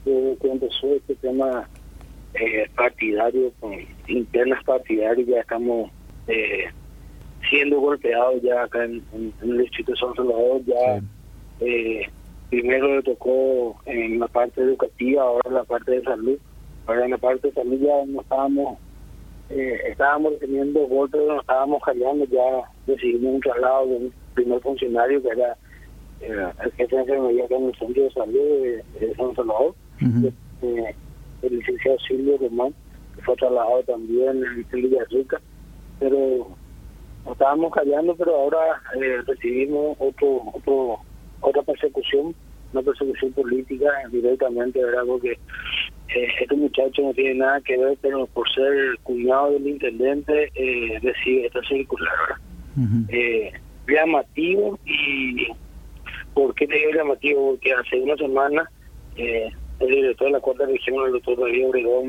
desde que empezó este tema partidario, con internas partidarias, ya estamos siendo golpeados ya acá en el distrito de San Salvador. Ya primero le tocó en la parte educativa, ahora en la parte de salud. Ahora en la parte de salud ya no estábamos teniendo golpes, nos estábamos callando, ya recibimos un traslado de un primer funcionario que era el jefe de enfermería acá en el centro de salud de San Salvador. El licenciado Silvio Román, que fue trasladado también en Villarrica, pero nos estábamos callando, pero ahora recibimos otra persecución, una persecución política directamente, ¿verdad? Porque este muchacho no tiene nada que ver, pero por ser cuñado del intendente recibe esta circular, ¿verdad? Llamativo. ¿Y por qué te digo llamativo? Porque hace una semana el director de la cuarta región, el doctor David Obregón,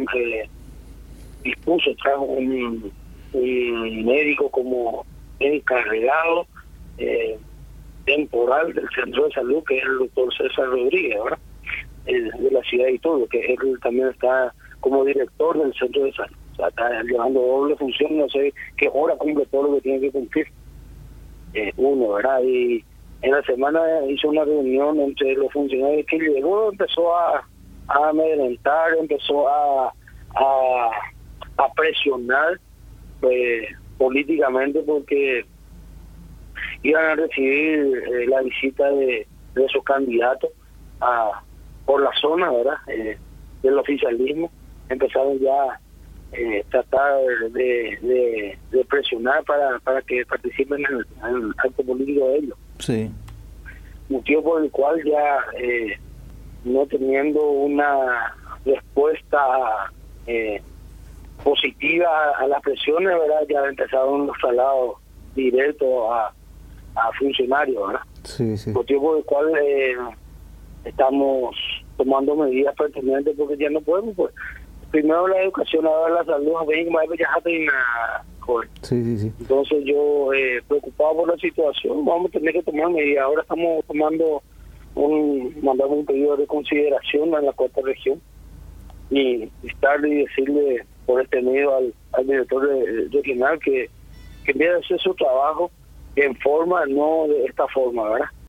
trajo un médico como encargado temporal del centro de salud, que es el doctor César Rodríguez, ¿verdad? De la ciudad y todo, que él también está como director del centro de salud. O sea, está llevando doble función, no sé qué hora cumple todo lo que tiene que cumplir uno, ¿verdad? Y en la semana hizo una reunión entre los funcionarios que llegó, empezó a amedrentar, empezó a presionar políticamente, porque iban a recibir la visita de esos candidatos por la zona, ¿verdad? Del oficialismo. Empezaron ya tratar de presionar para que participen en el acto político de ellos. Sí. Motivo por el cual ya no teniendo una respuesta positiva a las presiones, ¿verdad? Ya empezaron los traslados directos a funcionarios, ¿verdad? Sí, sí. Motivo por el cual estamos tomando medidas pertinentes, porque ya no podemos, pues. Primero la educación, ahora la salud, Sí. Entonces yo, preocupado por la situación, vamos a tener que tomar medidas. Ahora estamos mandando un pedido de consideración a la cuarta región y estarle y decirle por este medio al director regional que en vez de hacer su trabajo en forma, no de esta forma, ¿verdad?